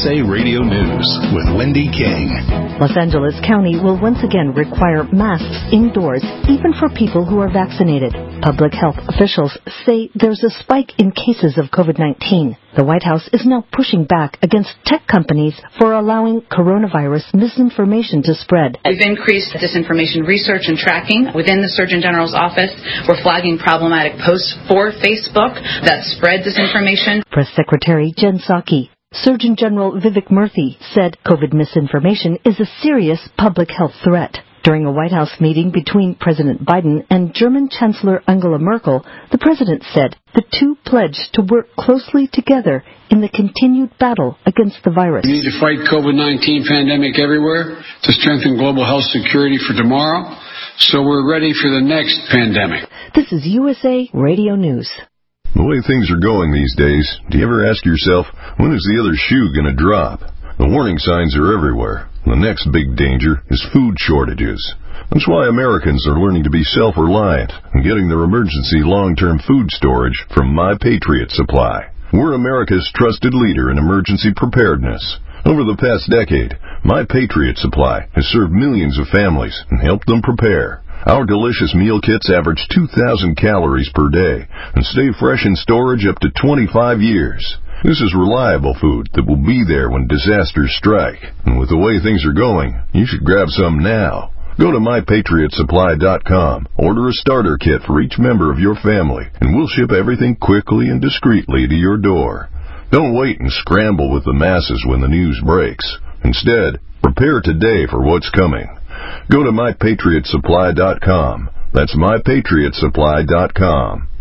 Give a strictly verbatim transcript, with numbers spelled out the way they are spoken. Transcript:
S A Radio News with Wendy King. Los Angeles County will once again require masks indoors, even for people who are vaccinated. Public health officials say there's a spike in cases of COVID nineteen. The White House is now pushing back against tech companies for allowing coronavirus misinformation to spread. We've increased disinformation research and tracking within the Surgeon General's office. We're flagging problematic posts for Facebook that spread disinformation. Press Secretary Jen Psaki. Surgeon General Vivek Murthy said COVID misinformation is a serious public health threat. During a White House meeting between President Biden and German Chancellor Angela Merkel, the president said the two pledged to work closely together in the continued battle against the virus. We need to fight COVID nineteen pandemic everywhere to strengthen global health security for tomorrow, so we're ready for the next pandemic. This is U S A Radio News. The way things are going these days, do you ever ask yourself, when is the other shoe going to drop? The warning signs are everywhere. The next big danger is food shortages. That's why Americans are learning to be self-reliant and getting their emergency long-term food storage from My Patriot Supply. We're America's trusted leader in emergency preparedness. Over the past decade, My Patriot Supply has served millions of families and helped them prepare. Our delicious meal kits average two thousand calories per day and stay fresh in storage up to twenty-five years. This is reliable food that will be there when disasters strike. And with the way things are going, you should grab some now. Go to my patriot supply dot com, order a starter kit for each member of your family, and we'll ship everything quickly and discreetly to your door. Don't wait and scramble with the masses when the news breaks. Instead, prepare today for what's coming. Go to my patriot supply dot com. That's my patriot supply dot com.